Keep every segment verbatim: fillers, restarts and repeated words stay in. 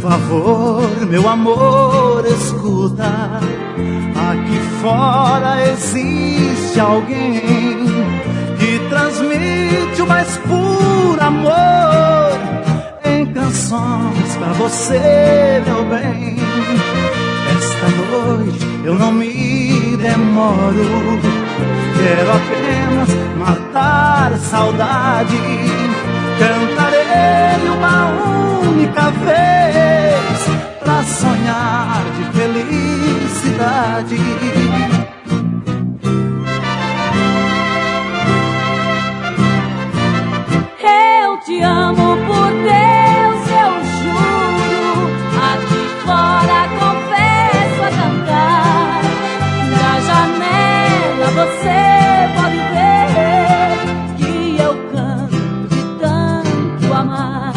favor, meu amor, escuta. Aqui fora existe alguém que transmite o mais puro amor em canções pra você, meu bem. Esta noite eu não me demoro, quero apenas matar a saudade. Cantarei uma única vez pra sonhar de felicidade. Eu te amo, por Deus, eu juro. Aqui fora confesso a cantar. Da janela você pode ver que eu canto de tanto amar.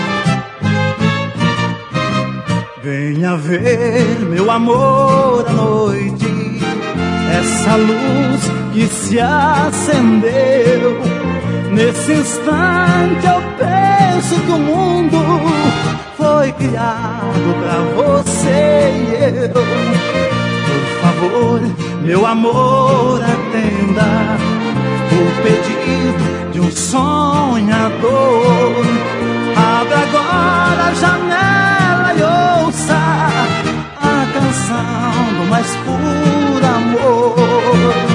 Venha ver, meu amor, à noite, essa luz que se acendeu. Nesse instante eu penso que o mundo foi criado pra você e eu. Por favor, meu amor, atenda o pedido de um sonhador. Abra agora a janela e ouça a canção do mais puro amor.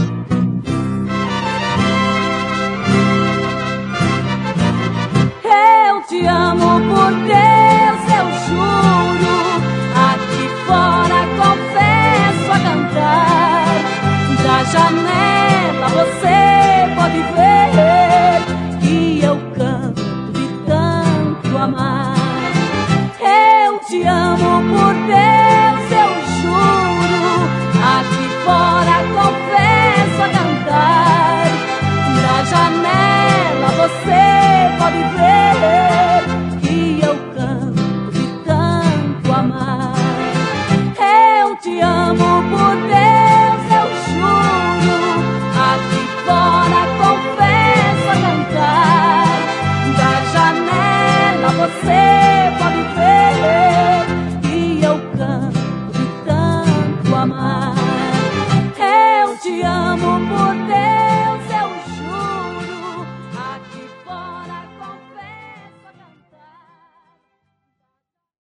Eu te amo, por Deus, eu juro. Aqui fora confesso a cantar. Da janela você pode ver que eu canto de tanto amar. Eu te amo, por Deus, eu juro. Aqui fora confesso a cantar. Da janela você pode ver